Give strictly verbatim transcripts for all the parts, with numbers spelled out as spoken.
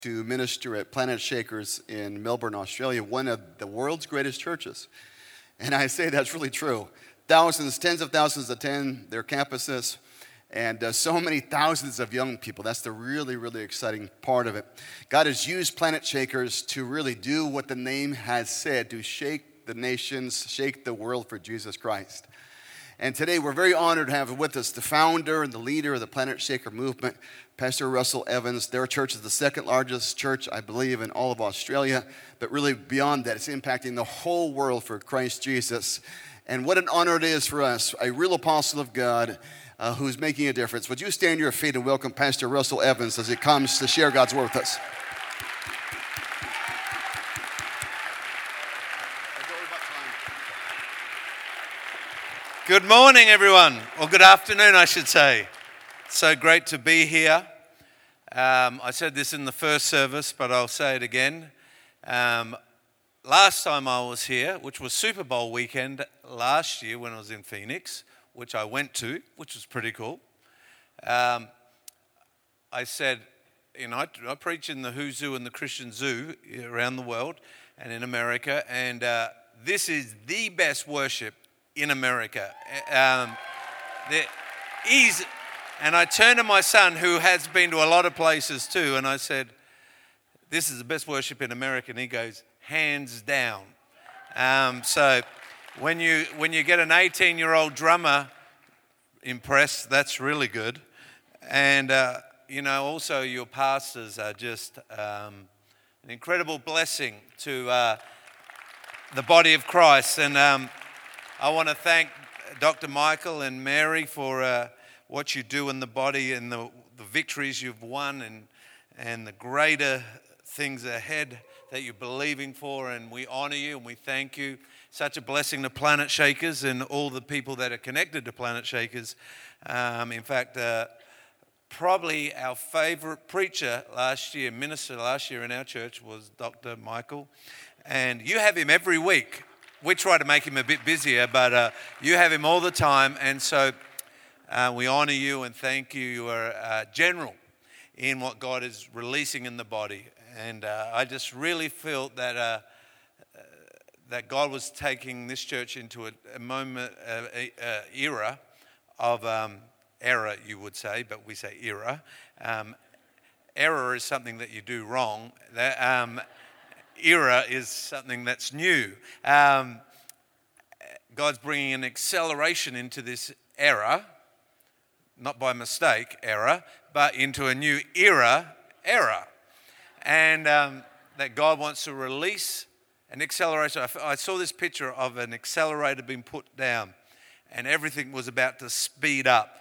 to minister at Planet Shakers in Melbourne, Australia, one of the world's greatest churches. And I say that's really true. Thousands, tens of thousands attend their campuses, and uh, so many thousands of young people. That's the really, really exciting part of it. God has used Planet Shakers to really do what the name has said, to shake the nations, shake the world for Jesus Christ. And today we're very honored to have with us the founder and the leader of the Planet Shaker movement, Pastor Russell Evans. Their church is the second largest church, I believe, in all of Australia. But really beyond that, it's impacting the whole world for Christ Jesus. And what an honor it is for us, a real apostle of God uh, who's making a difference. Would you stand to your feet and welcome Pastor Russell Evans as he comes to share God's word with us. Good morning, everyone, or good afternoon, I should say. So great to be here. Um, I said this in the first service, but I'll say it again. Um, last time I was here, which was Super Bowl weekend last year when I was in Phoenix, which I went to, which was pretty cool. Um, I said, you know, I, I preach in the Who's Who and the Christian Zoo around the world and in America, and uh, this is the best worship in America. Um, he's, and I turned to my son, who has been to a lot of places too, and I said, this is the best worship in America. And he goes, hands down. Um, so when you when you get an eighteen-year-old drummer impressed, that's really good. And, uh, you know, also your pastors are just um, an incredible blessing to uh, the body of Christ. And um, I want to thank Doctor Michael and Mary for uh, what you do in the body and the, the victories you've won and and the greater things ahead that you're believing for. And we honor you and we thank you. Such a blessing to Planet Shakers and all the people that are connected to Planet Shakers. Um, in fact, uh, probably our favorite preacher last year, minister last year in our church was Doctor Michael. And you have him every week. We try to make him a bit busier, but uh, you have him all the time. And so uh, we honor you and thank you. You are uh, general in what God is releasing in the body. And uh, I just really felt that uh, uh, that God was taking this church into a, a moment, uh, a, a era of um, error, you would say, but we say era. Um, error is something that you do wrong. That, um, era is something that's new. Um, God's bringing an acceleration into this era, not by mistake, era, but into a new era, era. And um, that God wants to release an accelerator. I, I saw this picture of an accelerator being put down, and everything was about to speed up.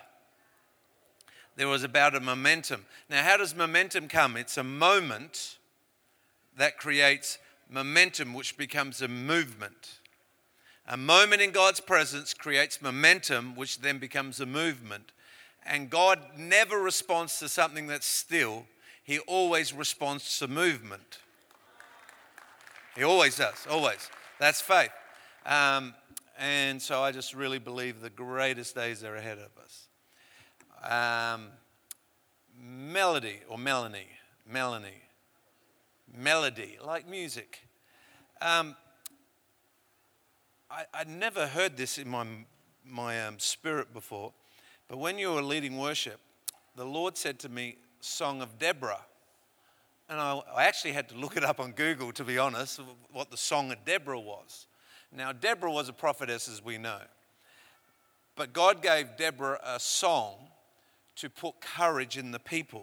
There was about a momentum. Now, how does momentum come? It's a moment that creates momentum, which becomes a movement. A moment in God's presence creates momentum, which then becomes a movement. And God never responds to something that's still. He always responds to movement. He always does, always. That's faith. Um, and so I just really believe the greatest days are ahead of us. Um, Melody, or Melanie, Melanie. Melody, like music. Um, I, I'd never heard this in my, my um, spirit before, but when you were leading worship, the Lord said to me, Song of Deborah. And I, I actually had to look it up on Google, to be honest, what the Song of Deborah was. Now, Deborah was a prophetess, as we know. But God gave Deborah a song to put courage in the people.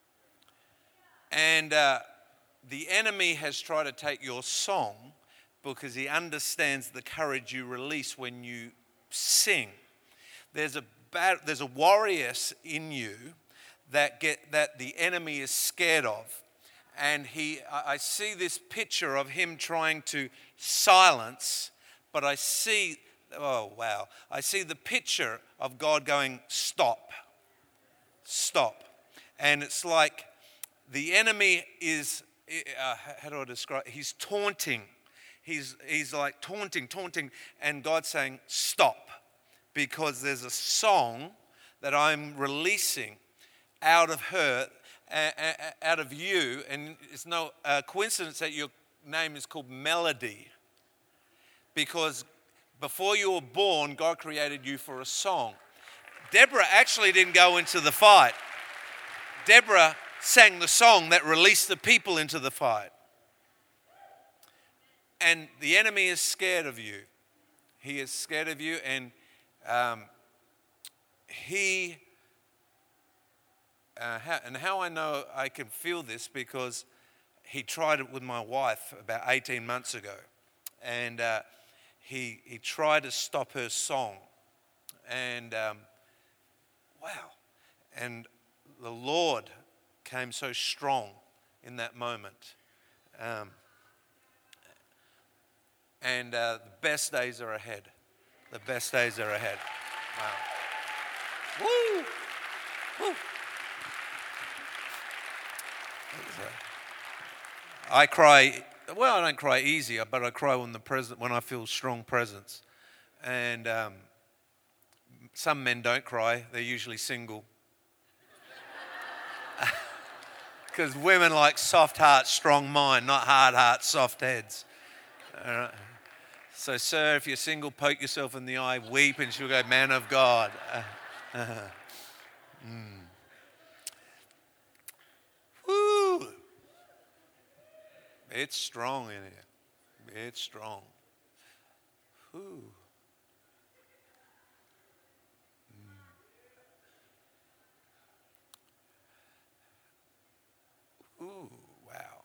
And uh, the enemy has tried to take your song because he understands the courage you release when you sing. There's a bad, there's a warrior in you that get that the enemy is scared of, and he. I see this picture of him trying to silence, but I see. Oh wow! I see the picture of God going, stop, stop, and it's like the enemy is. Uh, how do I describe? He's taunting. He's he's like taunting, taunting, and God's saying, stop, because there's a song that I'm releasing out of her, out of you, and it's no uh, coincidence that your name is called Melody, because before you were born, God created you for a song. Deborah actually didn't go into the fight. Deborah sang the song that released the people into the fight. And the enemy is scared of you. He is scared of you, and um, he, uh, how, and how I know I can feel this, because he tried it with my wife about eighteen months ago. And uh, he, he tried to stop her song. And um, wow. And the Lord came so strong in that moment. Um, And uh, the best days are ahead. The best days are ahead. Wow. Woo! Woo! I cry, well, I don't cry easy, but I cry when the present, when I feel strong presence. And um, some men don't cry. They're usually single. Because women like soft heart, strong mind, not hard heart, soft heads. All right. So, sir, if you're single, poke yourself in the eye, weep, and she'll go, man of God. Uh, uh, mm. Woo! It's strong in here. It's strong. Woo. Mm. Ooh, wow.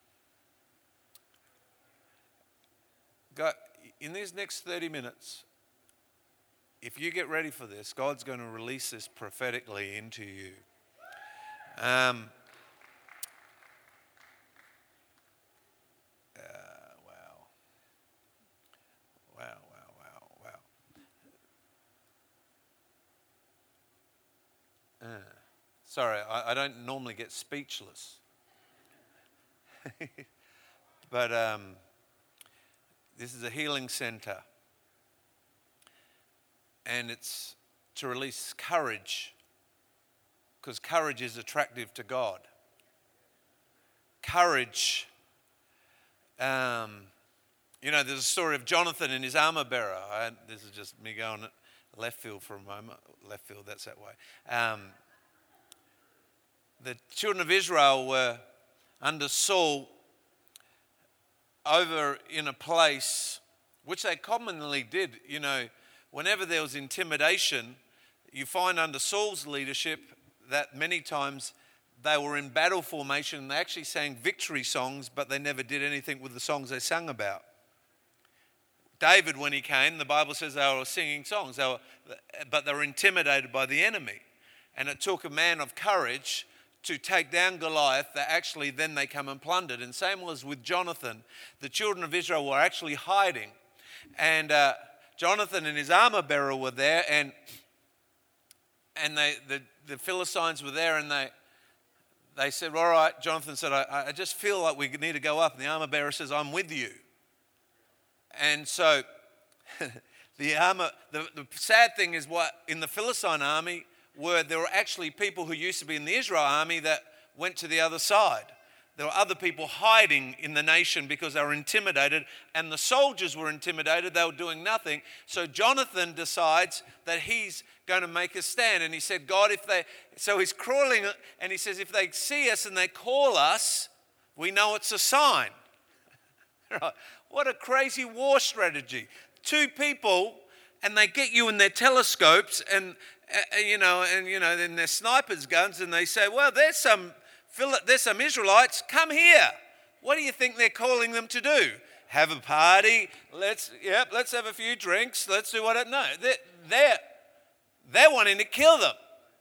God, in these next thirty minutes, if you get ready for this, God's going to release this prophetically into you. Um, uh, wow. Wow, wow, wow, wow. Uh, sorry, I, I don't normally get speechless. But um, this is a healing center. And it's to release courage, because courage is attractive to God. Courage, um, you know, there's a story of Jonathan and his armor bearer. I, this is just me going left field for a moment. Left field, that's that way. Um, the children of Israel were under Saul over in a place which they commonly did, you know, whenever there was intimidation, you find under Saul's leadership that many times they were in battle formation. They actually sang victory songs, but they never did anything with the songs they sang about. David, when he came, the Bible says they were singing songs, they were, but they were intimidated by the enemy. And it took a man of courage to take down Goliath, that actually then they come and plundered. And same was with Jonathan. The children of Israel were actually hiding. And uh, Jonathan and his armor bearer were there, and and they the, the Philistines were there, and they they said, all right, Jonathan said, I, I just feel like we need to go up. And the armor bearer says, I'm with you. And so the armor, the, the sad thing is what in the Philistine army were, there were actually people who used to be in the Israel army that went to the other side. There were other people hiding in the nation because they were intimidated, and the soldiers were intimidated. They were doing nothing. So Jonathan decides that he's going to make a stand. And he said, God, if they, so he's crawling, and he says, if they see us and they call us, we know it's a sign. Right. What a crazy war strategy. Two people, and they get you in their telescopes and, uh, you know, and, you know, then their snipers' guns, and they say, well, there's some There's some Israelites, come here. What do you think they're calling them to do? Have a party? Let's, yep, let's have a few drinks. Let's do what it, no. They're, they're, they're wanting to kill them.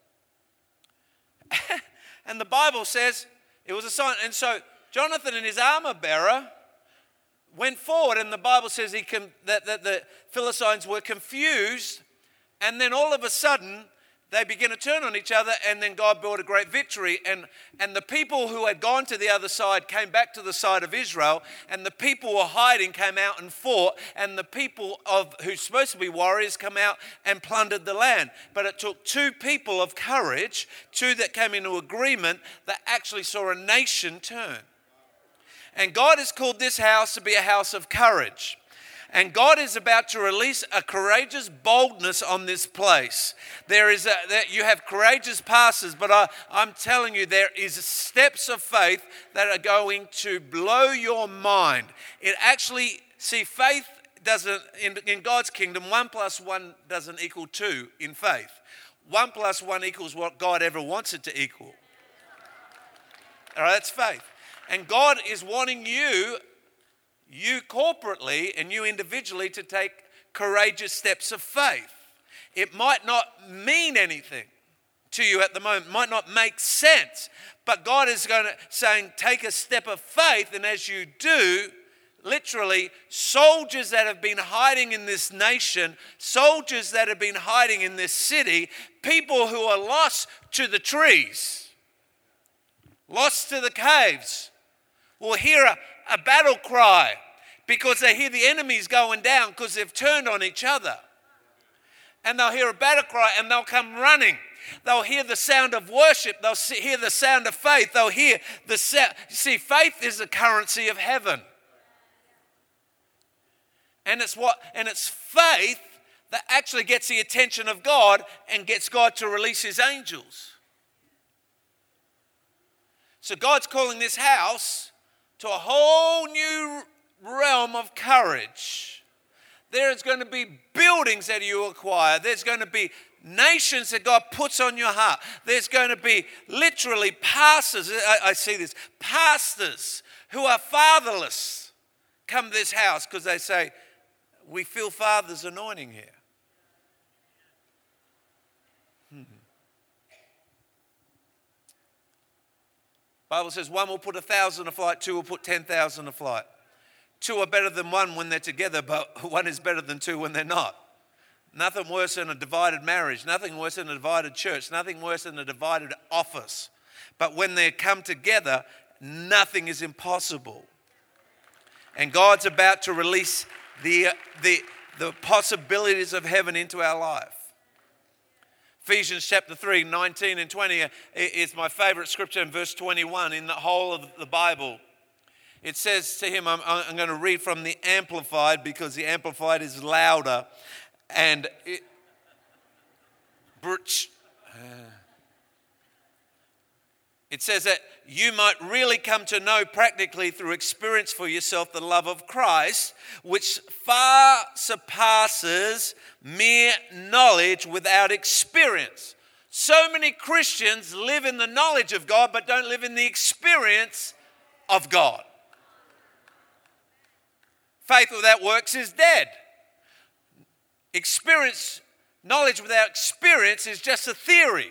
And the Bible says it was a sign. And so Jonathan and his armor bearer went forward, and the Bible says he can, that, that the Philistines were confused, and then all of a sudden they begin to turn on each other, and then God brought a great victory. And, and the people who had gone to the other side came back to the side of Israel, and the people who were hiding came out and fought, and the people of who's supposed to be warriors come out and plundered the land. But it took two people of courage, two that came into agreement, that actually saw a nation turn. And God has called this house to be a house of courage. And God is about to release a courageous boldness on this place. There is a, that you have courageous pastors, but I, I'm telling you, there is steps of faith that are going to blow your mind. It actually, see, faith doesn't, in, in God's kingdom, one plus one doesn't equal two in faith. One plus one equals what God ever wants it to equal. All right, that's faith. And God is wanting you, you corporately and you individually, to take courageous steps of faith. It might not mean anything to you at the moment, might not make sense, but God is going to saying, take a step of faith, and as you do, literally, soldiers that have been hiding in this nation, soldiers that have been hiding in this city, people who are lost to the trees, lost to the caves, will hear a, a battle cry because they hear the enemies going down because they've turned on each other. And they'll hear a battle cry and they'll come running. They'll hear the sound of worship. They'll see, hear the sound of faith. They'll hear the sound. See, faith is the currency of heaven. And it's what, and it's faith that actually gets the attention of God and gets God to release his angels. So God's calling this house to a whole new realm of courage. There is going to be buildings that you acquire. There's going to be nations that God puts on your heart. There's going to be literally pastors. I, I see this. Pastors who are fatherless come to this house because they say, we feel Father's anointing here. Hmm. Bible says one will put a thousand to flight, two will put ten thousand to flight. Two are better than one when they're together, but one is better than two when they're not. Nothing worse than a divided marriage, nothing worse than a divided church, nothing worse than a divided office. But when they come together, nothing is impossible. And God's about to release the, the, the possibilities of heaven into our life. Ephesians chapter three, nineteen and twenty is my favorite scripture, in verse twenty-one in the whole of the Bible. It says to him, I'm, I'm going to read from the Amplified because the Amplified is louder. And it, it says that you might really come to know practically through experience for yourself the love of Christ, which far surpasses mere knowledge without experience. So many Christians live in the knowledge of God but don't live in the experience of God. Faith without works is dead. Experience, knowledge without experience is just a theory.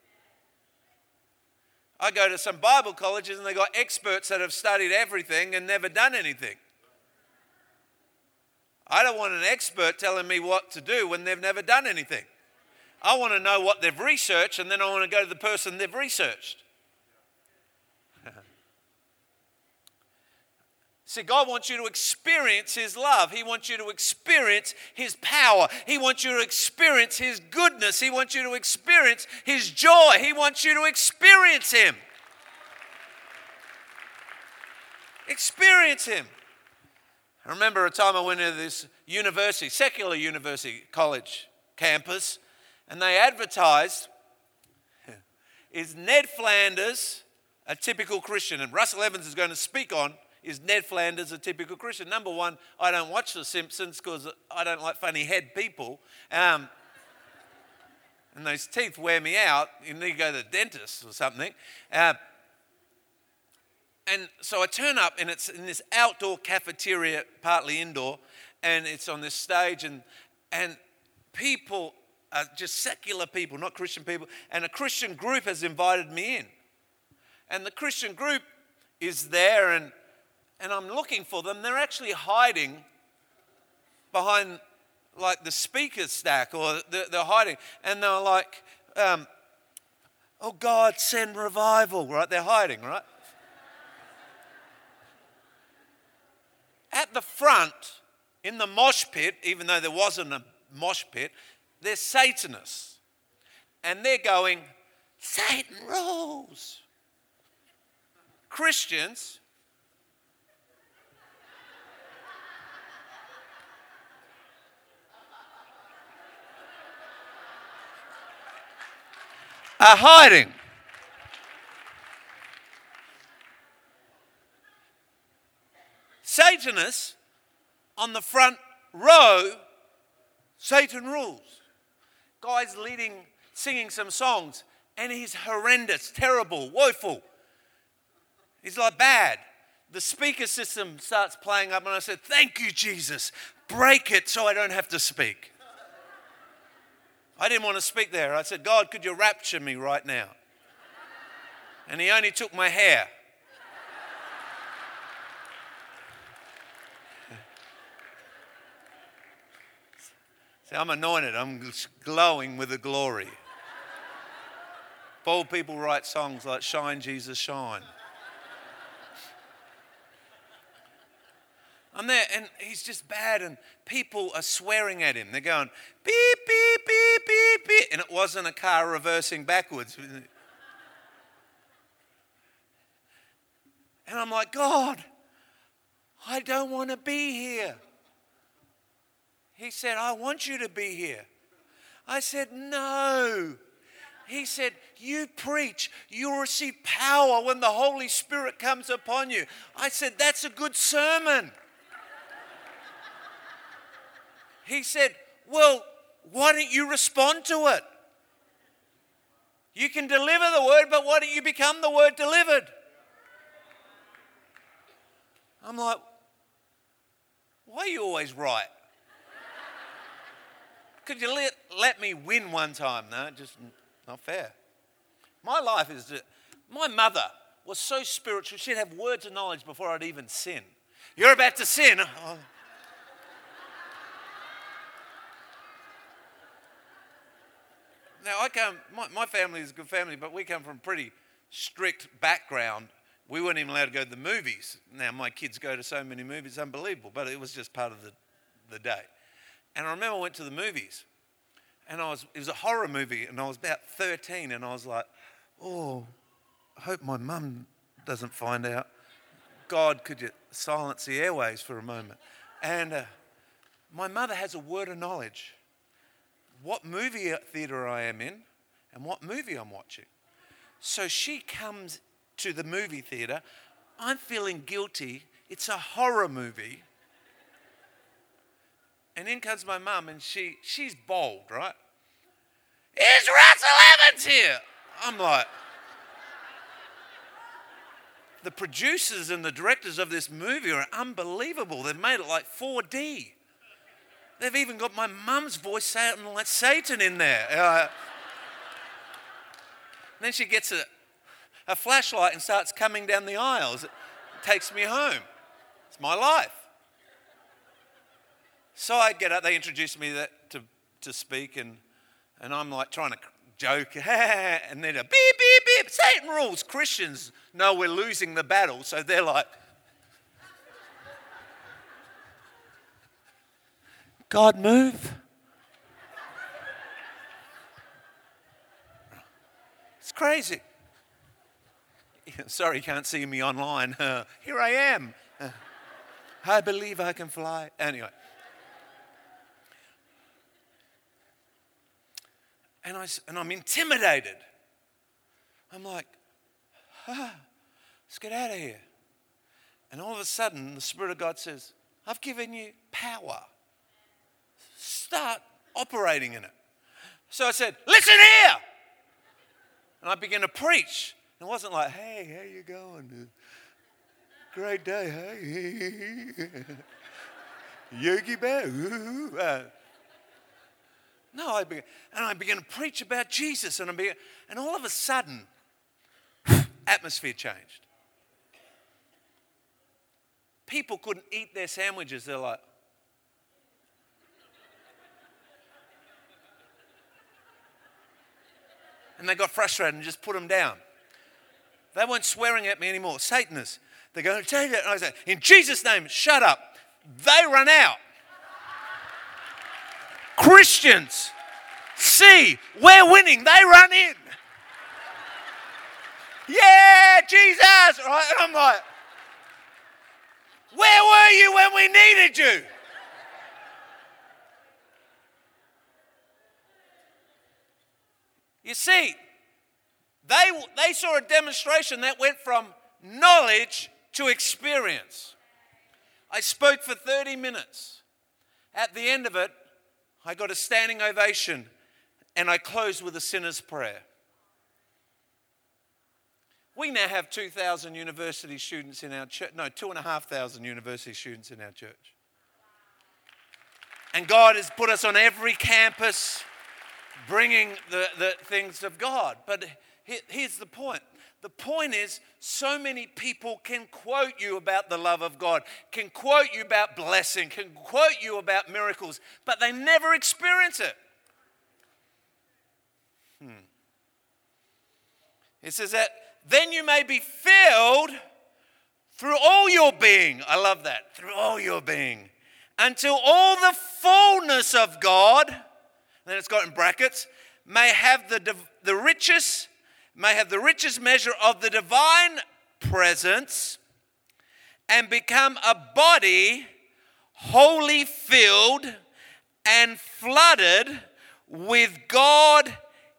I go to some Bible colleges and they got experts that have studied everything and never done anything. I don't want an expert telling me what to do when they've never done anything. I want to know what they've researched, and then I want to go to the person they've researched. See, God wants you to experience his love. He wants you to experience his power. He wants you to experience his goodness. He wants you to experience his joy. He wants you to experience him. Experience him. I remember a time I went to this university, secular university, college campus, and they advertised, is Ned Flanders a typical Christian? And Russell Evans is going to speak on, is Ned Flanders a typical Christian? Number one, I don't watch The Simpsons because I don't like funny head people. Um, and those teeth wear me out. You need to go to the dentist or something. Uh, and so I turn up, and it's in this outdoor cafeteria, partly indoor, and it's on this stage, and and people are just secular people, not Christian people, and a Christian group has invited me in. And the Christian group is there, and And I'm looking for them. They're actually hiding behind like the speaker stack, or they're, they're hiding. And they're like, um, oh God, send revival, right? They're hiding, right? At the front, in the mosh pit, even though there wasn't a mosh pit, there's Satanists. And they're going, Satan rules. Christians are hiding. Satanists on the front row, Satan rules. Guy's leading, singing some songs, and he's horrendous, terrible, woeful. He's like bad. The speaker system starts playing up, and I said, thank you, Jesus. Break it so I don't have to speak. I didn't want to speak there. I said, God, could you rapture me right now? And he only took my hair. See, I'm anointed. I'm glowing with the glory. Bold people write songs like Shine, Jesus, Shine. I'm there, and he's just bad, and people are swearing at him. They're going, beep, beep, beep, beep, beep. And it wasn't a car reversing backwards. And I'm like, God, I don't want to be here. He said, I want you to be here. I said, no. He said, you preach, you'll receive power when the Holy Spirit comes upon you. I said, that's a good sermon. He said, well, why don't you respond to it? You can deliver the word, but why don't you become the word delivered? I'm like, why are you always right? Could you let, let me win one time? No, just not fair. My life is, that my mother was so spiritual, she'd have words of knowledge before I'd even sin. You're about to sin. Oh. Now, I come, my, my family is a good family, but we come from a pretty strict background. We weren't even allowed to go to the movies. Now, my kids go to so many movies, it's unbelievable, but it was just part of the, the day. And I remember I went to the movies, and I was, it was a horror movie, and I was about thirteen, and I was like, oh, I hope my mum doesn't find out. God, could you silence the airways for a moment? And uh, my mother has a word of knowledge. What movie theatre I am in and what movie I'm watching. So she comes to the movie theatre. I'm feeling guilty. It's a horror movie. And in comes my mum, and she she's bold, right? Is Russell Evans here? I'm like, the producers and the directors of this movie are unbelievable. They've made it like four D. They've even got my mum's voice sounding like Satan in there. Uh, then she gets a, a flashlight and starts coming down the aisles. It takes me home. It's my life. So I get up, they introduce me that, to, to speak, and, and I'm like trying to joke, and then a beep, beep, beep, Satan rules. Christians know we're losing the battle, so they're like, God move. It's crazy. Sorry you can't see me online. Uh, here I am. Uh, I believe I can fly. Anyway. And, I, and I'm intimidated. I'm like, ah, let's get out of here. And all of a sudden, the Spirit of God says, I've given you power. Start operating in it. So I said, listen here. And I began to preach. And it wasn't like, hey, how you going? Great day, hey. Yogi Bear. Uh, no, I began, and I began to preach about Jesus. And, I began, and all of a sudden, atmosphere changed. People couldn't eat their sandwiches. They're like, And they got frustrated and just put them down. They weren't swearing at me anymore. Satanists. They're going to take it. And I say, in Jesus' name, shut up. They run out. Christians, see, we're winning. They run in. Yeah, Jesus. Right? And I'm like, where were you when we needed you? You see, they, they saw a demonstration that went from knowledge to experience. I spoke for thirty minutes. At the end of it, I got a standing ovation and I closed with a sinner's prayer. We now have two thousand university students in our church. No, two thousand five hundred university students in our church. And God has put us on every campus bringing the, the things of God. But here's the point. The point is, so many people can quote you about the love of God, can quote you about blessing, can quote you about miracles, but they never experience it. Hmm. It says that, then you may be filled through all your being. I love that. Through all your being. Until all the fullness of God, then it's got in brackets, may have the, the richest, may have the richest measure of the divine presence and become a body wholly filled and flooded with God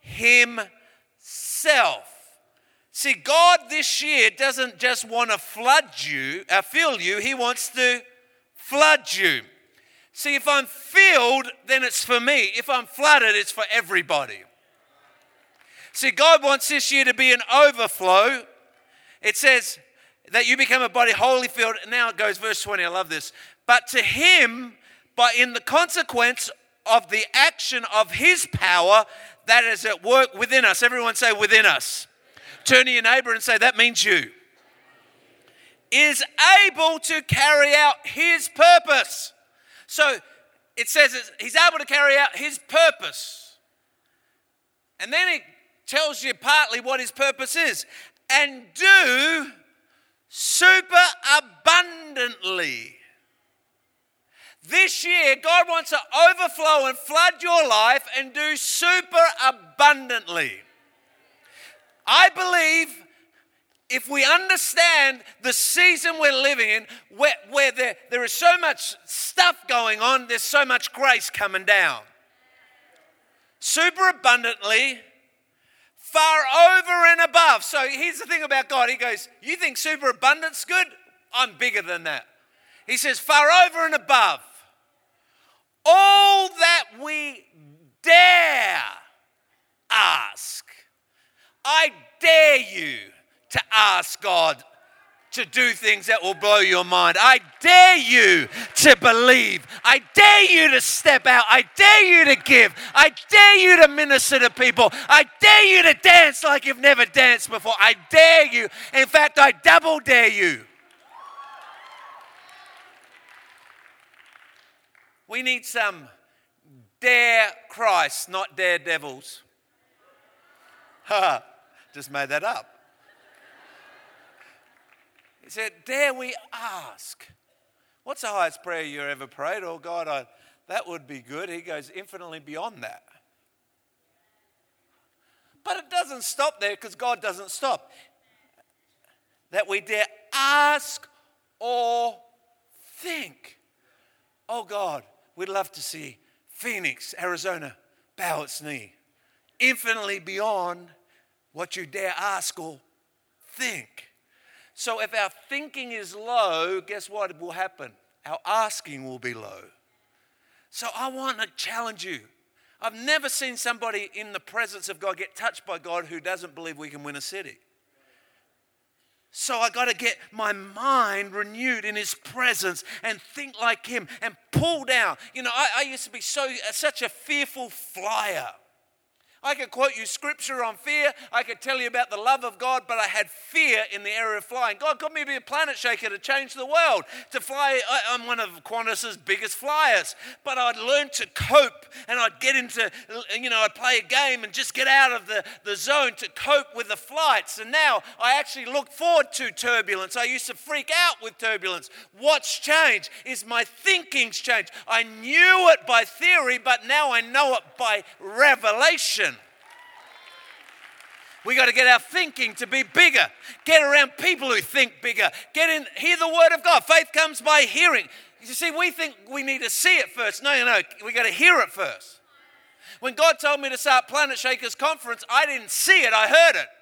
Himself. See, God this year doesn't just want to flood you, uh, fill you, He wants to flood you. See, if I'm filled, then it's for me. If I'm flooded, it's for everybody. See, God wants this year to be an overflow. It says that you become a body wholly filled. Now it goes, verse twenty, I love this. But to Him, but in the consequence of the action of His power that is at work within us. Everyone say within us. Turn to your neighbor and say, that means you. Is able to carry out His purpose. So it says He's able to carry out His purpose. And then it tells you partly what His purpose is. And do super abundantly. This year, God wants to overflow and flood your life and do super abundantly. I believe if we understand the season we're living in, where, where there, there is so much stuff going on, there's so much grace coming down. Super abundantly, far over and above. So here's the thing about God. He goes, you think super abundance good? I'm bigger than that. He says, far over and above. All that we dare ask. I dare you to ask God to do things that will blow your mind. I dare you to believe. I dare you to step out. I dare you to give. I dare you to minister to people. I dare you to dance like you've never danced before. I dare you. In fact, I double dare you. We need some dare Christ, not daredevils. Ha, just made that up. He said, dare we ask? What's the highest prayer you ever prayed? Oh God, I, that would be good. He goes infinitely beyond that. But it doesn't stop there because God doesn't stop. That we dare ask or think. Oh God, we'd love to see Phoenix, Arizona, bow its knee. Infinitely beyond what you dare ask or think. So if our thinking is low, guess what will happen? Our asking will be low. So I want to challenge you. I've never seen somebody in the presence of God get touched by God who doesn't believe we can win a city. So I got to get my mind renewed in His presence and think like Him and pull down. You know, I, I used to be so such a fearful flyer. I could quote you scripture on fear. I could tell you about the love of God, but I had fear in the area of flying. God got me to be a planet shaker to change the world, to fly. I, I'm one of Qantas's biggest flyers, but I'd learned to cope, and I'd get into, you know, I'd play a game and just get out of the, the zone to cope with the flights. And now I actually look forward to turbulence. I used to freak out with turbulence. What's changed is my thinking's changed. I knew it by theory, but now I know it by revelation. We got to get our thinking to be bigger. Get around people who think bigger. Get in, hear the word of God. Faith comes by hearing. You see, we think we need to see it first. No, no, no. We got to hear it first. When God told me to start Planet Shakers Conference, I didn't see it. I heard it.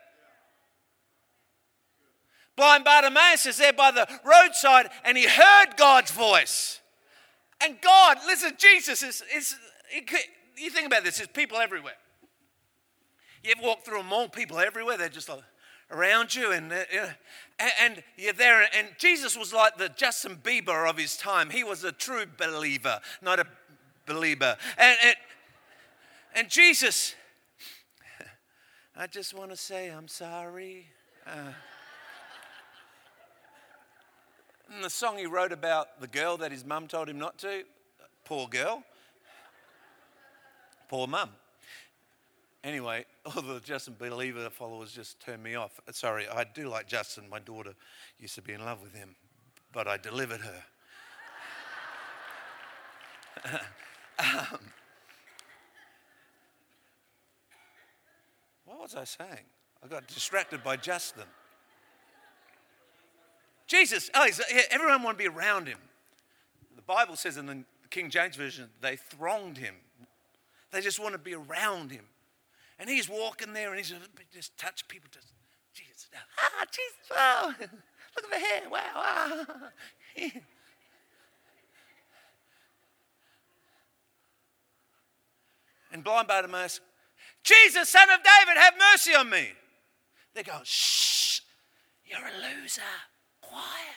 Blind Bartimaeus is there by the roadside, and he heard God's voice. And God, listen, Jesus is, is you think about this, there's people everywhere. You ever walk through a mall, people everywhere, they're just like around you, and, uh, and, and you're there. And Jesus was like the Justin Bieber of his time. He was a true believer, not a believer. And, and, and Jesus, I just want to say I'm sorry. Uh, and the song he wrote about the girl that his mum told him not to, poor girl, poor mum. Anyway, all the Justin Believer followers just turned me off. Sorry, I do like Justin. My daughter used to be in love with him, but I delivered her. um, what was I saying? I got distracted by Justin. Jesus, oh, he's, everyone wanted to be around him. The Bible says in the King James Version, they thronged him. They just want to be around him. And he's walking there and he's just, just touch people. Just, Jesus, ah, Jesus, wow, look at the hair, wow, ah. And blind Bartimaeus, Jesus, son of David, have mercy on me. They go, shh, you're a loser, quiet.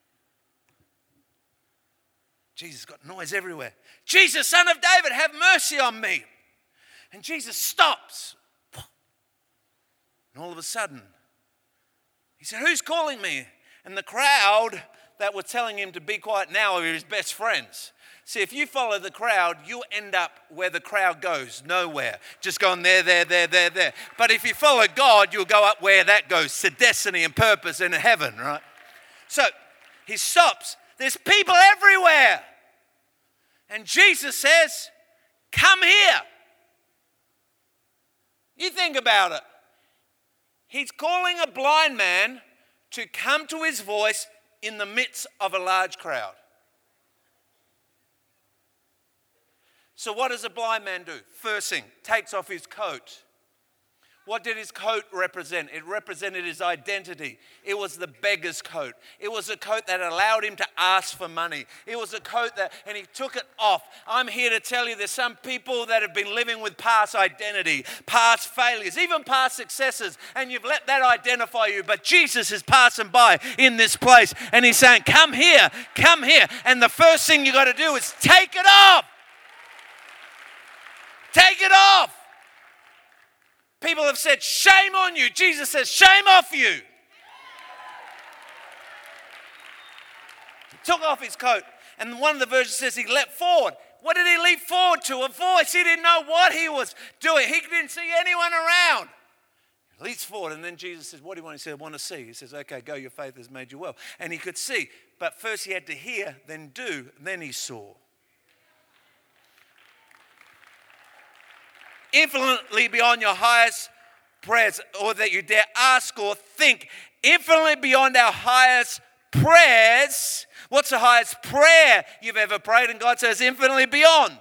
Jesus got noise everywhere. Jesus, son of David, have mercy on me. And Jesus stops. And all of a sudden, he said, who's calling me? And the crowd that were telling him to be quiet now are his best friends. See, if you follow the crowd, you'll end up where the crowd goes, nowhere. Just going there, there, there, there, there. But if you follow God, you'll go up where that goes, to destiny and purpose in heaven, right? So he stops. There's people everywhere. And Jesus says, come here. You think about it. He's calling a blind man to come to his voice in the midst of a large crowd. So what does a blind man do? First thing, takes off his coat. What did his coat represent? It represented his identity. It was the beggar's coat. It was a coat that allowed him to ask for money. It was a coat that, and he took it off. I'm here to tell you there's some people that have been living with past identity, past failures, even past successes, and you've let that identify you. But Jesus is passing by in this place, and he's saying, come here, come here. And the first thing you got to do is take it off. Take it off. People have said, shame on you. Jesus says, shame off you. He took off his coat, and one of the versions says he leapt forward. What did he leap forward to? A voice. He didn't know what he was doing. He didn't see anyone around. He leaps forward, and then Jesus says, what do you want? He said, I want to see. He says, okay, go, your faith has made you well. And he could see, but first he had to hear, then do, then he saw. Infinitely beyond your highest prayers, or that you dare ask or think. Infinitely beyond our highest prayers. What's the highest prayer you've ever prayed? And God says infinitely beyond.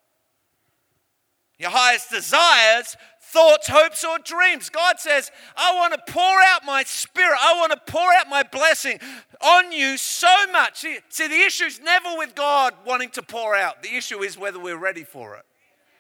Your highest desires, thoughts, hopes, or dreams. God says, I want to pour out my spirit. I want to pour out my blessing on you so much. See, see, the issue is never with God wanting to pour out. The issue is whether we're ready for it.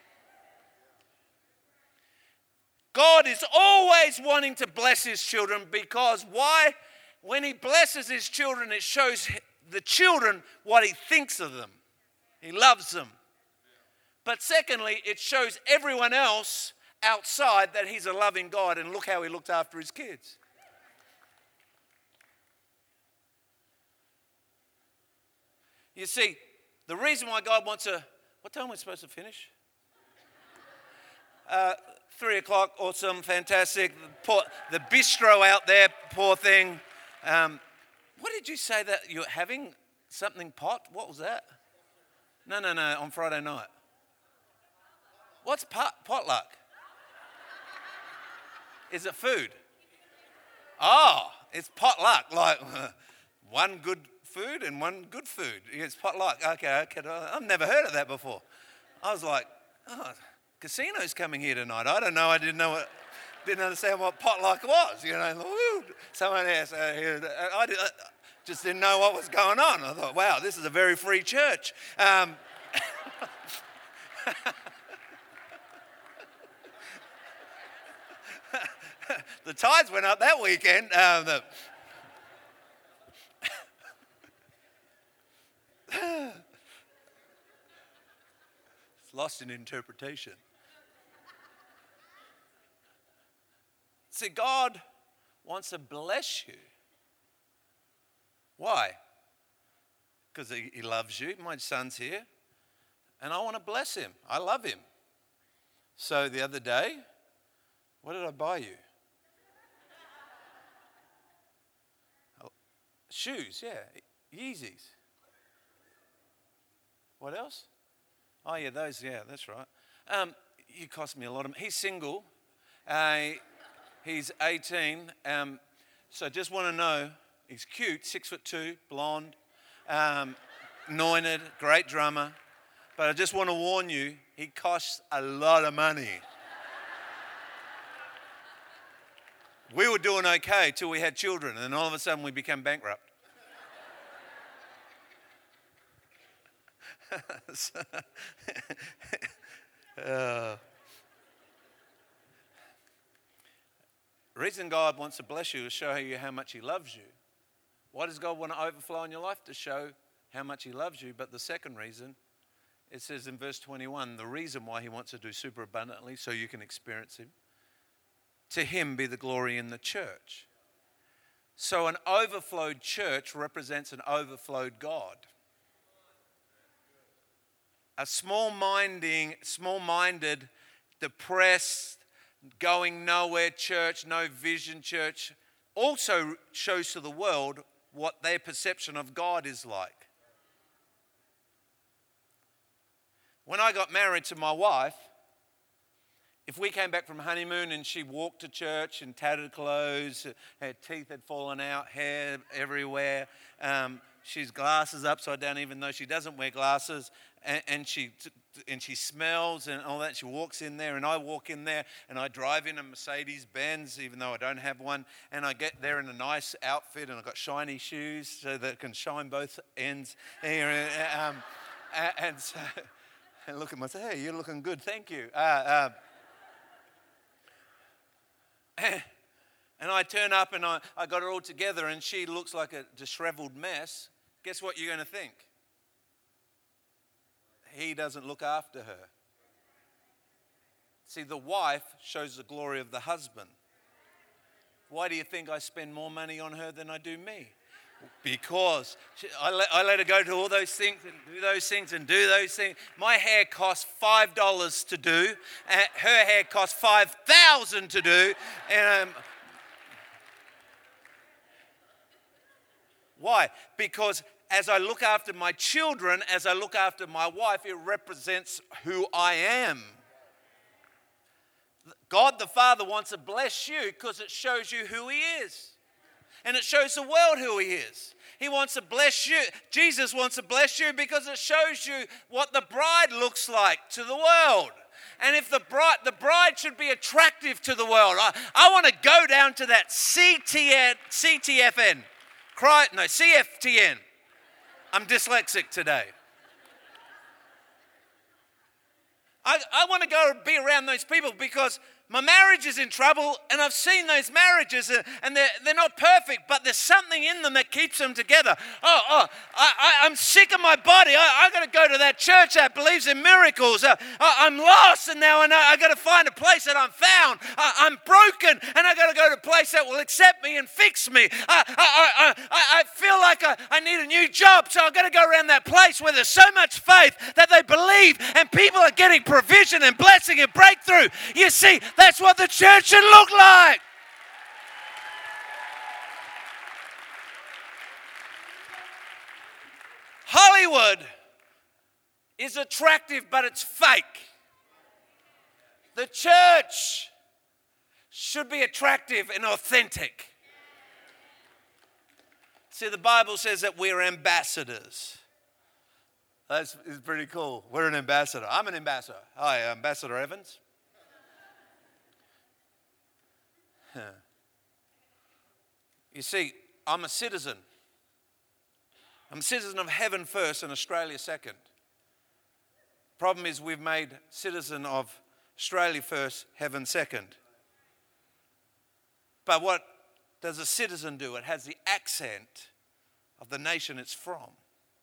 God is always wanting to bless his children because why? When he blesses his children, it shows the children what he thinks of them. He loves them. But secondly, it shows everyone else outside that he's a loving God, and look how he looked after his kids. You see, the reason why God wants a... What time are we supposed to finish? Uh, three o'clock, awesome, fantastic. Poor, the bistro out there, poor thing. Um, what did you say that you're having? Something pot? What was that? No, no, no, on Friday night. What's pot, potluck? Is it food? Oh, it's potluck, like uh, one good food and one good food. It's potluck. Okay, okay. I've never heard of that before. I was like, oh, casino's coming here tonight. I don't know. I didn't know what, didn't understand what potluck was. You know, woo, someone else uh, here. I, did, I just didn't know what was going on. I thought, wow, this is a very free church. Um, the tides went up that weekend. Um, the, it's lost in interpretation. See, God wants to bless you. Why? Because he, he loves you. My son's here. And I want to bless him. I love him. So the other day, what did I buy you? Oh, shoes, yeah. Yeezys. What else? Oh, yeah, those, yeah, that's right. Um, you cost me a lot of money. He's single. Uh, he's eighteen. Um, so just want to know, he's cute, six foot two, blonde, um, anointed, great drummer. But I just want to warn you, he costs a lot of money. We were doing okay till we had children, and then all of a sudden we became bankrupt. uh, the reason God wants to bless you is show you how much he loves you. Why does God want to overflow in your life? To show how much he loves you. But the second reason, it says in verse twenty-one, the reason why he wants to do super abundantly so you can experience him. To him be the glory in the church. So an overflowed church represents an overflowed God. A small-minding, small-minded, depressed, going nowhere church, no vision church, also shows to the world what their perception of God is like. When I got married to my wife, if we came back from honeymoon and she walked to church in tattered clothes, her teeth had fallen out, hair everywhere, um, she's glasses upside down even though she doesn't wear glasses, and, and she and she smells and all that. She walks in there and I walk in there and I drive in a Mercedes Benz even though I don't have one, and I get there in a nice outfit and I've got shiny shoes so that it can shine both ends here. Um, and so, and look at myself, hey, you're looking good, thank you. Uh, uh, and I turn up and I, I got it all together and she looks like a disheveled mess. Guess what you're going to think? He doesn't look after her. See, the wife shows the glory of the husband. Why do you think I spend more money on her than I do me? Because she, I, let, I let her go to all those things and do those things and do those things. My hair costs five dollars to do. And her hair costs five thousand dollars to do. And, um, why? Because as I look after my children, as I look after my wife, it represents who I am. God the Father wants to bless you because it shows you who he is. And it shows the world who he is. He wants to bless you. Jesus wants to bless you because it shows you what the bride looks like to the world. And if the bride, the bride should be attractive to the world. I, I want to go down to that C T N, C T F N. Cry, no, C F T N. I'm dyslexic today. I, I want to go be around those people because My marriage is in trouble, and I've seen those marriages, and, and they're, they're not perfect, but there's something in them that keeps them together. Oh, oh I, I, I'm sick of my body. I, I got to go to that church that believes in miracles. Uh, I, I'm lost, and now I know I got to find a place that I'm found. I, I'm broken, and I got to go to a place that will accept me and fix me. I, I, I, I, I feel like I, I need a new job, so I've got to go around that place where there's so much faith that they believe, and people are getting provision and blessing and breakthrough. You see, that's what the church should look like. Hollywood is attractive, but it's fake. The church should be attractive and authentic. See, the Bible says that we're ambassadors. That's is pretty cool. We're an ambassador. I'm an ambassador. Hi, Ambassador Evans. Huh. You see, I'm a citizen. I'm a citizen of heaven first and Australia second. Problem is we've made citizen of Australia first, heaven second. But what does a citizen do? It has the accent of the nation it's from.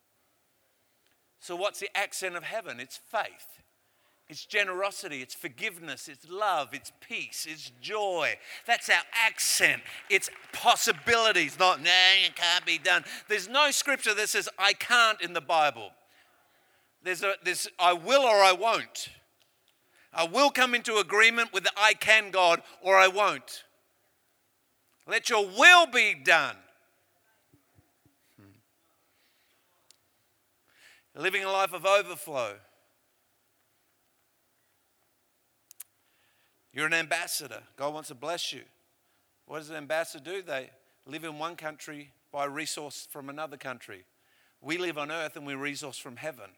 So what's the accent of heaven? It's faith. It's generosity, it's forgiveness, it's love, it's peace, it's joy. That's our accent. It's possibilities, not, nah, it can't be done. There's no scripture that says, I can't in the Bible. There's a, there's, I will or I won't. I will come into agreement with the I can God, or I won't. Let your will be done. Hmm. Living a life of overflow. You're an ambassador. God wants to bless you. What does an ambassador do? They live in one country by resource from another country. We live on earth and we resource from heaven.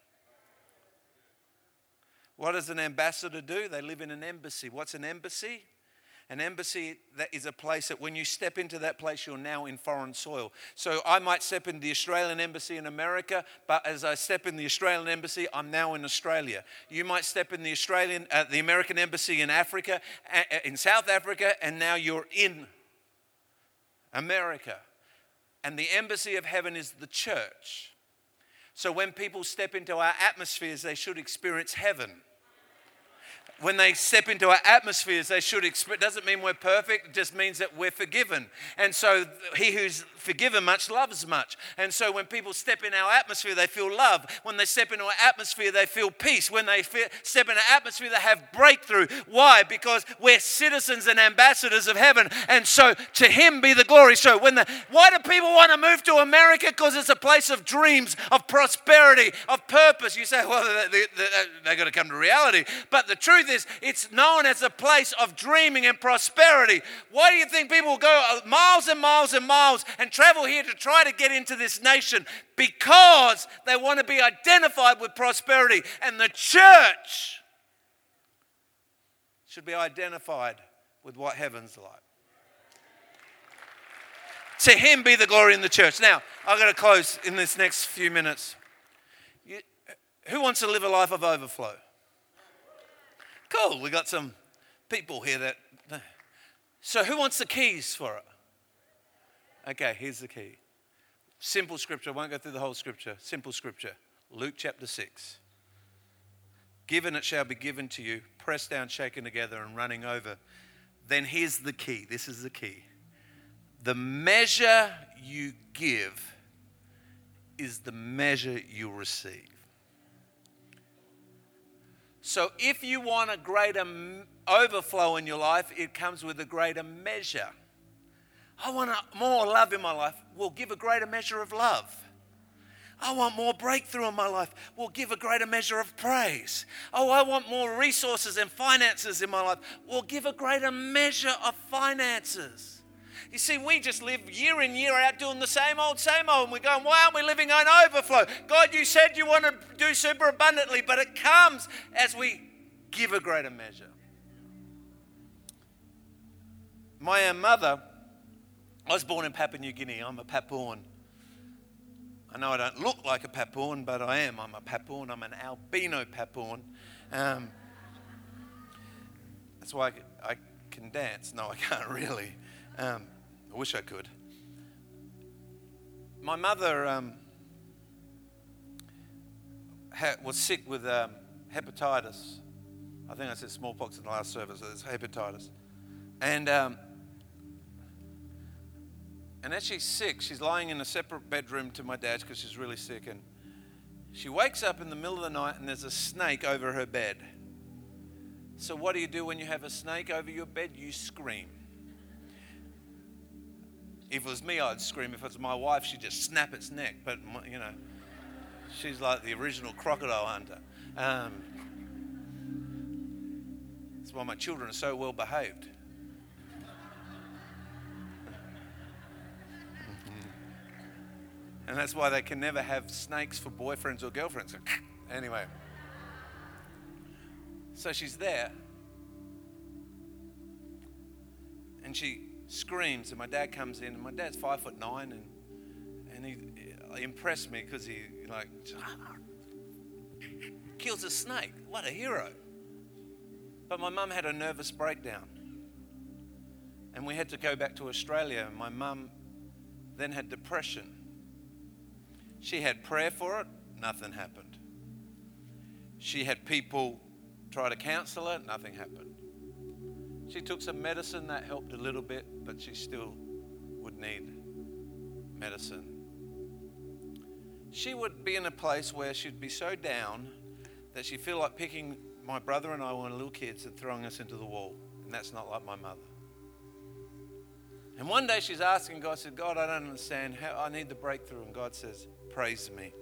What does an ambassador do? They live in an embassy. What's an embassy? An embassy, that is a place that when you step into that place, you're now in foreign soil. So I might step in the Australian embassy in America, but as I step in the Australian embassy, I'm now in Australia. You might step in the Australian, uh, the American embassy in Africa, uh, in South Africa, and now you're in America. And the embassy of heaven is the church. So when people step into our atmospheres, they should experience heaven. When they step into our atmospheres, they should experience. It doesn't mean we're perfect. It just means that we're forgiven. And so he who's forgiven much loves much. And so when people step in our atmosphere, they feel love. When they step into our atmosphere, they feel peace. When they feel, step in our atmosphere, they have breakthrough. Why? Because we're citizens and ambassadors of heaven. And so to him be the glory. So when the, why do people want to move to America? Because it's a place of dreams, of prosperity, of purpose. You say, well, they, they, they've got to come to reality. But the truth is, it's known as a place of dreaming and prosperity. Why do you think people go miles and miles and miles and travel here to try to get into this nation? Because they want to be identified with prosperity. And the church should be identified with what heaven's like. To him be the glory in the church. Now, I've got to close in this next few minutes. You, who wants to live a life of overflow? Cool, we got some people here that... So who wants the keys for it? Okay, here's the key. Simple scripture, I won't go through the whole scripture. Simple scripture, Luke chapter six. Given it shall be given to you, pressed down, shaken together and running over. Then here's the key, this is the key. The measure you give is the measure you receive. So if you want a greater overflow in your life, it comes with a greater measure. I want more love in my life. We'll give a greater measure of love. I want more breakthrough in my life. We'll give a greater measure of praise. Oh, I want more resources and finances in my life. We'll give a greater measure of finances. You see, we just live year in, year out doing the same old, same old. And we're going, why aren't we living on overflow? God, you said you want to do super abundantly, but it comes as we give a greater measure. My mother, I was born in Papua New Guinea. I'm a Papuan. I know I don't look like a Papuan, but I am. I'm a Papuan. I'm an albino Papuan. Um, that's why I can dance. No, I can't really. Um, I wish I could. My mother um, ha- was sick with um, hepatitis. I think I said smallpox in the last service. It's hepatitis. And um, and as she's sick, she's lying in a separate bedroom to my dad's because she's really sick. And she wakes up in the middle of the night and there's a snake over her bed. So what do you do when you have a snake over your bed? You scream. If it was me, I'd scream. If it was my wife, she'd just snap its neck. But, you know, she's like the original crocodile hunter. Um, that's why my children are so well behaved. And that's why they can never have snakes for boyfriends or girlfriends. Anyway. So she's there. And she screams, and my dad comes in, and my dad's five foot nine, and and he, he impressed me because he like kills a snake. What a hero! But my mum had a nervous breakdown, and we had to go back to Australia. And my mum then had depression. She had prayer for it, nothing happened. She had people try to counsel her, nothing happened. She took some medicine, that helped a little bit, but she still would need medicine. She would be in a place where she'd be so down that she'd feel like picking my brother and I, when we were little kids, and throwing us into the wall. And that's not like my mother. And one day she's asking God, said, God, I don't understand. How I need the breakthrough. And God says, praise me.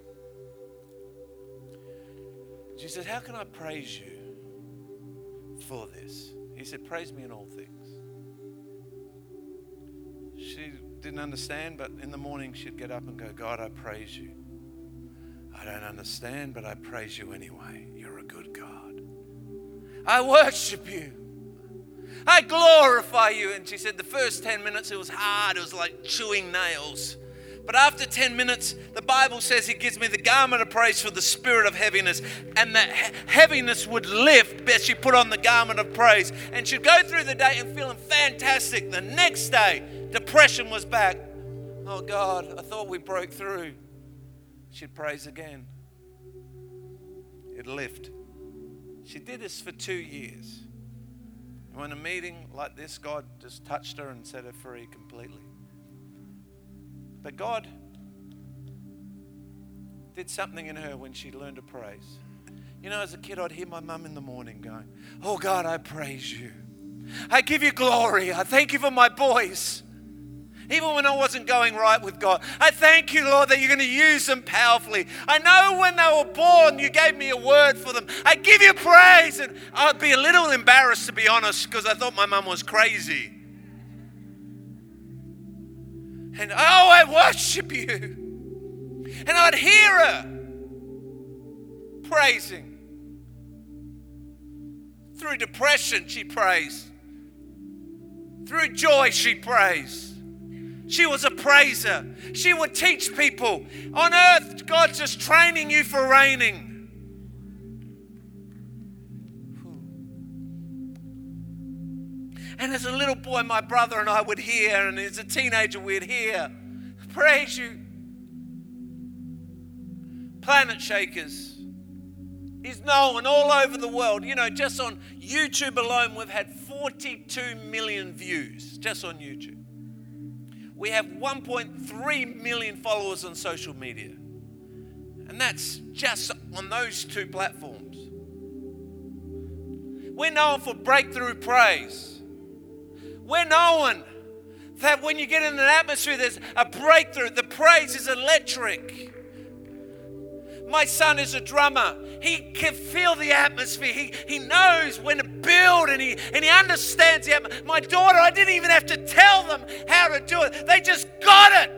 She said, how can I praise you for this? He said, praise me in all things. She didn't understand, but in the morning she'd get up and go, God, I praise you. I don't understand, but I praise you anyway. You're a good God. I worship you. I glorify you. And she said the first ten minutes it was hard. It was like chewing nails. But after ten minutes, the Bible says he gives me the garment of praise for the spirit of heaviness. And that he- heaviness would lift as she put on the garment of praise. And she'd go through the day and feeling fantastic. The next day, depression was back. Oh God, I thought we broke through. She'd praise again. It'd lift. She did this for two years. And in a meeting like this, God just touched her and set her free completely. But God did something in her when she learned to praise. You know, as a kid, I'd hear my mum in the morning going, oh God, I praise you. I give you glory. I thank you for my boys. Even when I wasn't going right with God, I thank you, Lord, that you're going to use them powerfully. I know when they were born, you gave me a word for them. I give you praise. And I'd be a little embarrassed, to be honest, because I thought my mum was crazy. And oh, I worship you. And I'd hear her praising. Through depression, she praised. Through joy, she praised. She was a praiser. She would teach people. On earth, God's just training you for reigning. And as a little boy, my brother and I would hear, and as a teenager, we'd hear, praise you. Planet Shakers is known all over the world. You know, just on YouTube alone, we've had forty-two million views, just on YouTube. We have one point three million followers on social media. And that's just on those two platforms. We're known for breakthrough praise. We're known that when you get in an atmosphere, there's a breakthrough. The praise is electric. My son is a drummer. He can feel the atmosphere. He, he knows when to build, and he, and he understands the atmosphere. My daughter, I didn't even have to tell them how to do it. They just got it.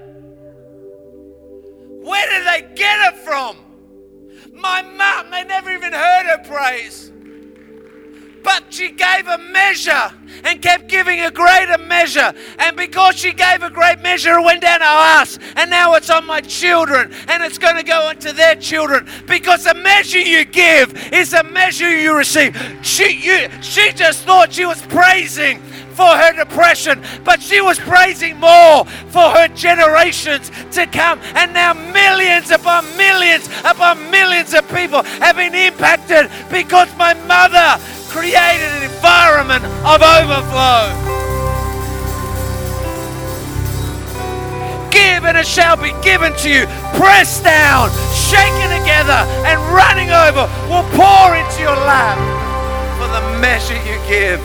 Where did they get it from? My mum, they never even heard her praise. But But she gave a measure and kept giving a greater measure. And because she gave a great measure, it went down to us. And now it's on my children. And it's going to go into their children. Because the measure you give is the measure you receive. She, you, she just thought she was praising for her depression, but she was praising more for her generations to come. And now millions upon millions upon millions of people have been impacted because my mother created an environment of overflow. Give and it shall be given to you, pressed down, shaken together, and running over will pour into your lap. For the measure you give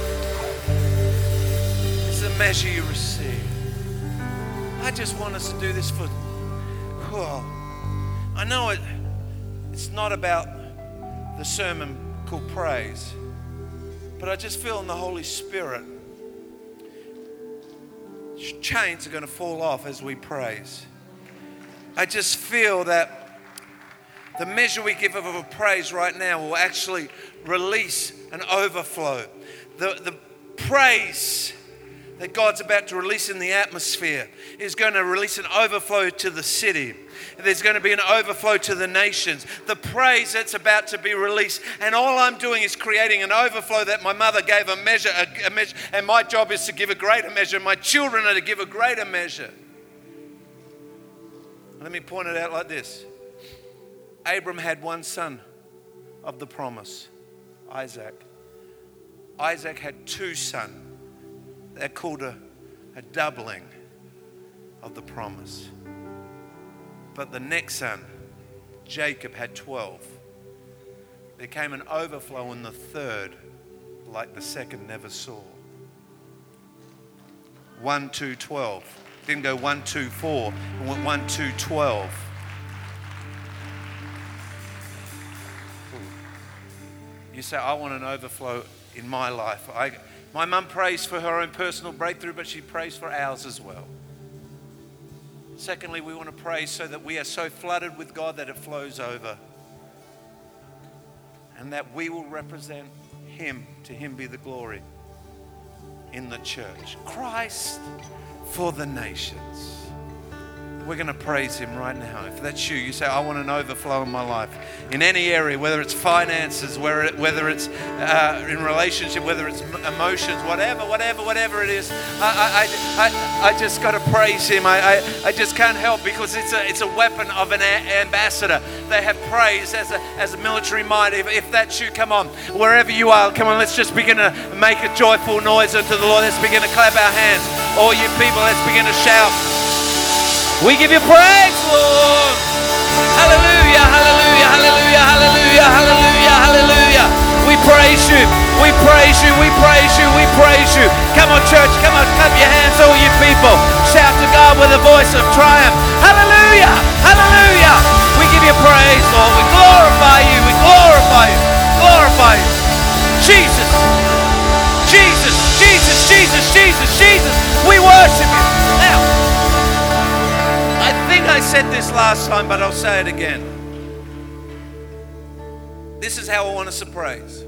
is the measure you receive. I just want us to do this for, oh, I know it. It's not about the sermon called praise, but I just feel in the Holy Spirit chains are going to fall off as we praise. I just feel that the measure we give of a praise right now will actually release an overflow. The, the praise that God's about to release in the atmosphere is going to release an overflow to the city. There's going to be an overflow to the nations. The praise that's about to be released. And all I'm doing is creating an overflow that my mother gave a measure, a, a measure, and my job is to give a greater measure. My children are to give a greater measure. Let me point it out like this. Abram had one son of the promise, Isaac. Isaac had two sons. They're called a, a doubling of the promise. But the next son, Jacob, had twelve. There came an overflow in the third, like the second never saw. One, two, twelve. Didn't go one, two, four. It went one, two, twelve. You say, I want an overflow in my life. I, my mum prays for her own personal breakthrough, but she prays for ours as well. Secondly, we want to pray so that we are so flooded with God that it flows over. And that we will represent Him. To Him be the glory in the church. Christ for the nations. We're going to praise Him right now. If that's you, you say, I want an overflow in my life. In any area, whether it's finances, whether, it, whether it's uh, in relationship, whether it's emotions, whatever, whatever, whatever it is, I, I, I, I just got to praise Him. I, I, I just can't help because it's a, it's a weapon of an a- ambassador. They have praise as a, as a military might. If, if that's you, come on. Wherever you are, come on, let's just begin to make a joyful noise unto the Lord. Let's begin to clap our hands. All you people, let's begin to shout. We give you praise, Lord. Hallelujah, hallelujah, hallelujah, hallelujah, hallelujah, hallelujah. We praise you, we praise you, we praise you, we praise you. Come on, church, come on, clap your hands, all you people. Shout to God with a voice of triumph. Hallelujah, hallelujah. We give you praise, Lord. We glorify you, we glorify you, glorify you. Jesus, Jesus, Jesus, Jesus, Jesus, Jesus. We worship you. Now, I think I said this last time, but I'll say it again. This is how I want us to praise.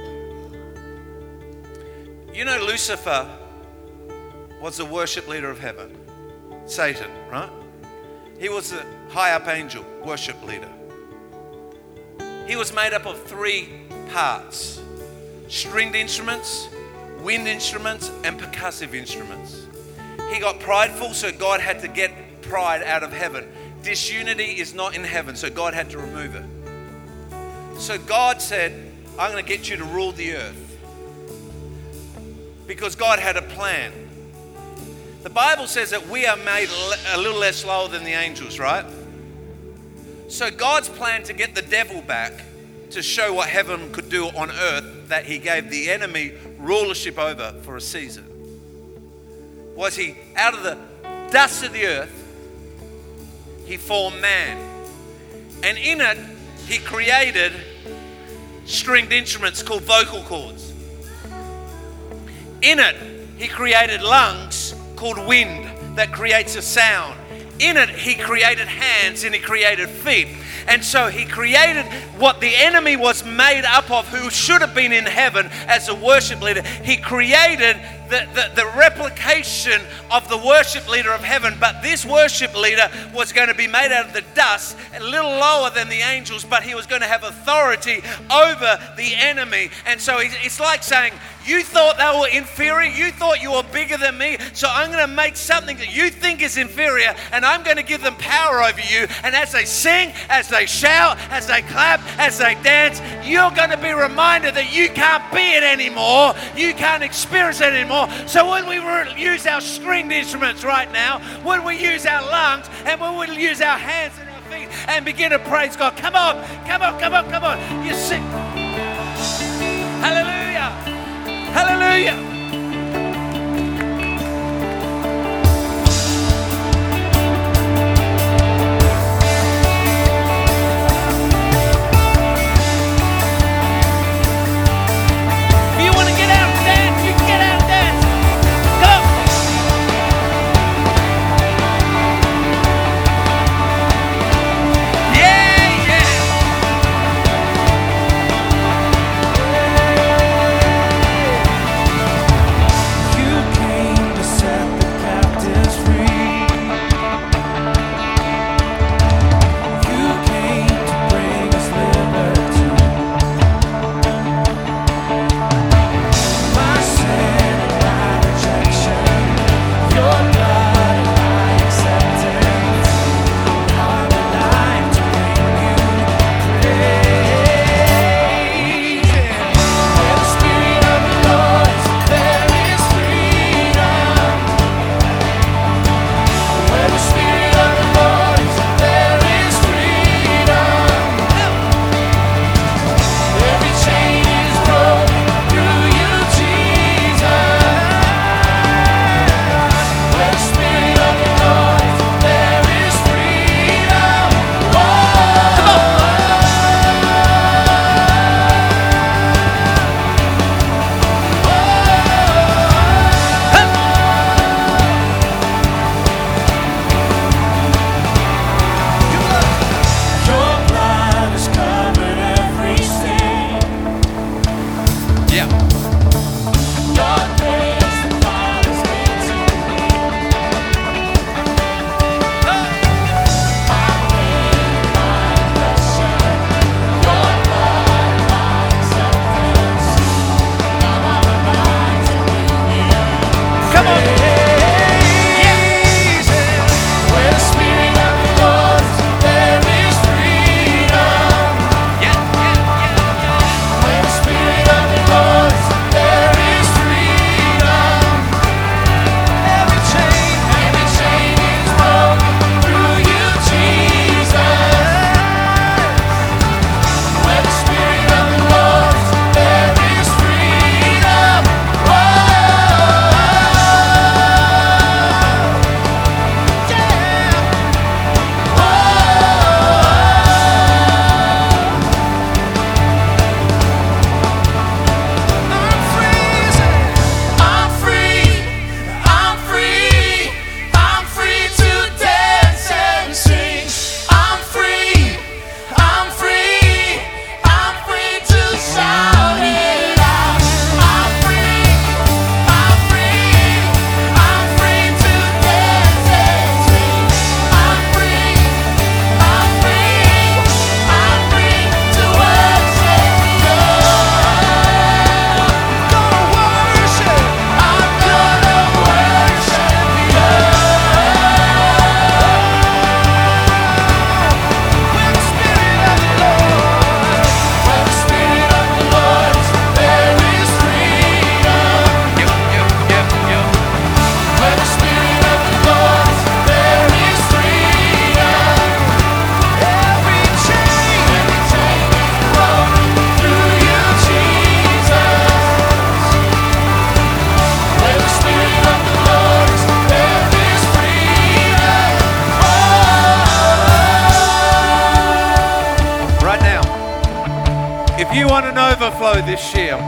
You know, Lucifer was the worship leader of heaven. Satan, right? He was the high up angel, worship leader. He was made up of three parts: stringed instruments, wind instruments, and percussive instruments. He got prideful, so God had to get pride out of heaven. Disunity is not in heaven, so God had to remove it. So God said, I'm going to get you to rule the earth. Because God had a plan. The Bible says that we are made a little less lower than the angels, right? So God's plan to get the devil back, to show what heaven could do on earth, that He gave the enemy rulership over for a season, was He, out of the dust of the earth, He formed man. And in it, He created stringed instruments called vocal cords. In it, He created lungs called wind that creates a sound. in it, he created hands and he created feet. And so he created what the enemy was made up of, who should have been in heaven as a worship leader. He created the, the, the replication of the worship leader of heaven. But this worship leader was going to be made out of the dust, a little lower than the angels, but he was going to have authority over the enemy. And so it's like saying, you thought they were inferior, you thought you were bigger than me, so I'm going to make something that you think is inferior, and I'm going to give them power over you. And as they sing, as they shout, as they clap, as they dance, you're going to be reminded that you can't be it anymore, you can't experience it anymore. So when we use our stringed instruments right now, when we use our lungs, and when we use our hands and our feet and begin to praise God, come on, come on, come on, come on, you sing. Hallelujah. Hallelujah. If you want to get out and dance, you can get out and dance. Go. Yeah, yeah. you want an overflow this year,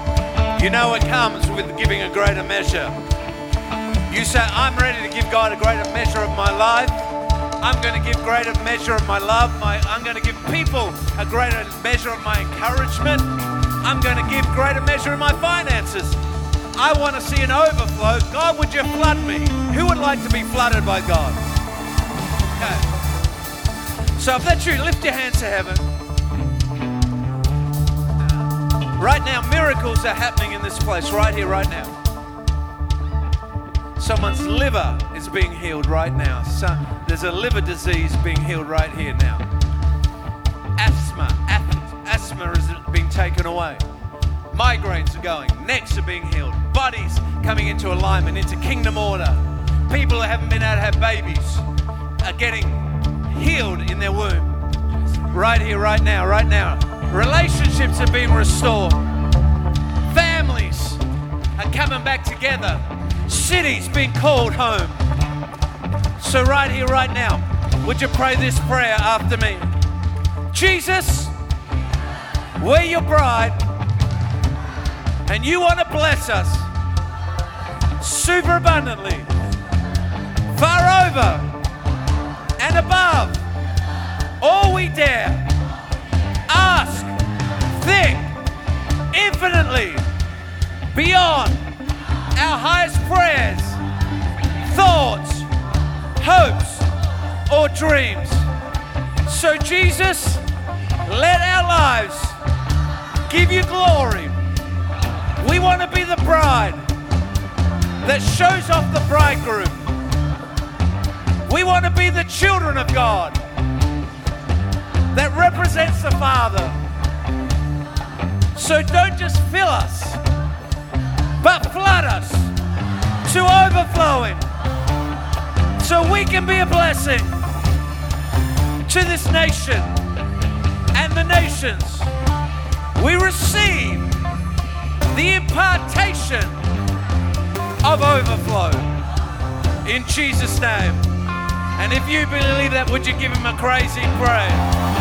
you know it comes with giving a greater measure. You say, I'm ready to give God a greater measure of my life. I'm going to give greater measure of my love. My, I'm going to give people a greater measure of my encouragement. I'm going to give greater measure of my finances. I want to see an overflow. God, would you flood me? Who would like to be flooded by God? Okay. So if that's you, lift your hands to heaven. Right now, miracles are happening in this place, right here, right now. Someone's liver is being healed right now. So, there's a liver disease being healed right here now. Asthma, asthma is being taken away. Migraines are going. Necks are being healed. Bodies coming into alignment, into kingdom order. People that haven't been able to have babies are getting healed in their womb. Right here, right now, right now. Relationships are being restored. Families are coming back together. Cities being called home. So right here, right now, would you pray this prayer after me? Jesus, we're your bride, and you want to bless us super abundantly, far over and above all we dare ask, think, infinitely beyond our highest prayers, thoughts, hopes, or dreams. So Jesus, let our lives give you glory. We want to be the bride that shows off the bridegroom. We want to be the children of God that represents the Father. So don't just fill us, but flood us to overflowing so we can be a blessing to this nation and the nations. We receive the impartation of overflow in Jesus' name. And if you believe that, would you give him a crazy praise?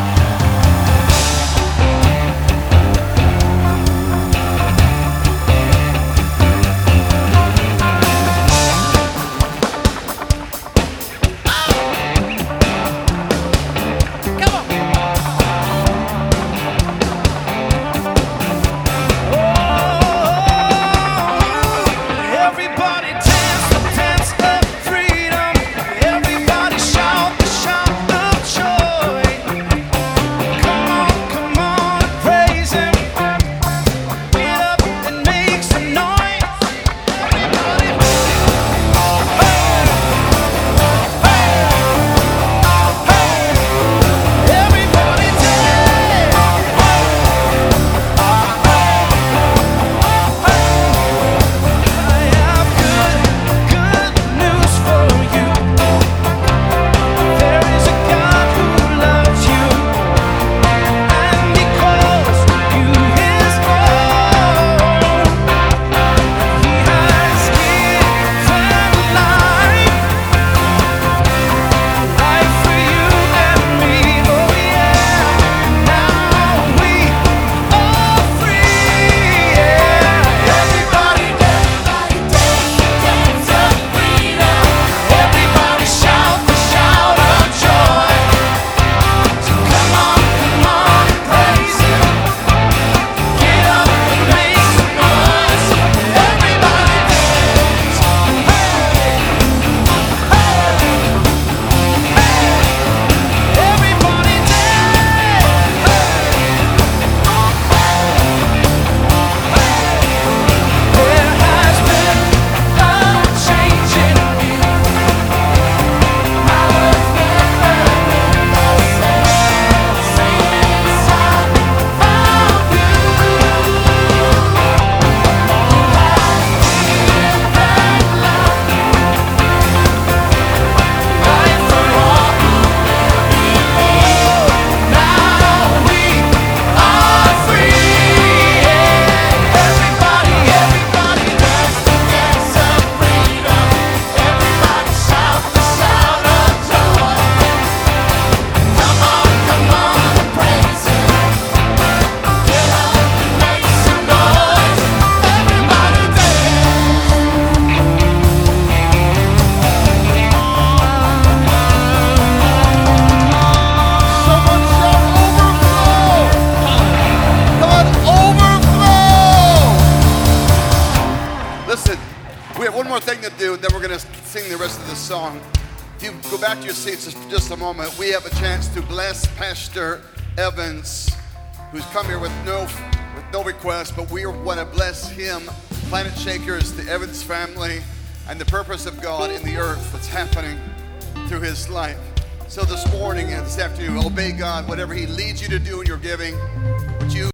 do, then we're going to sing the rest of this song. If you go back to your seats just for just a moment, we have a chance to bless Pastor Evans, who's come here with no with no request, but we want to bless him, Planet Shakers, the Evans family, and the purpose of God in the earth that's happening through his life. So this morning and this afternoon, obey God, whatever he leads you to do in your giving. Would you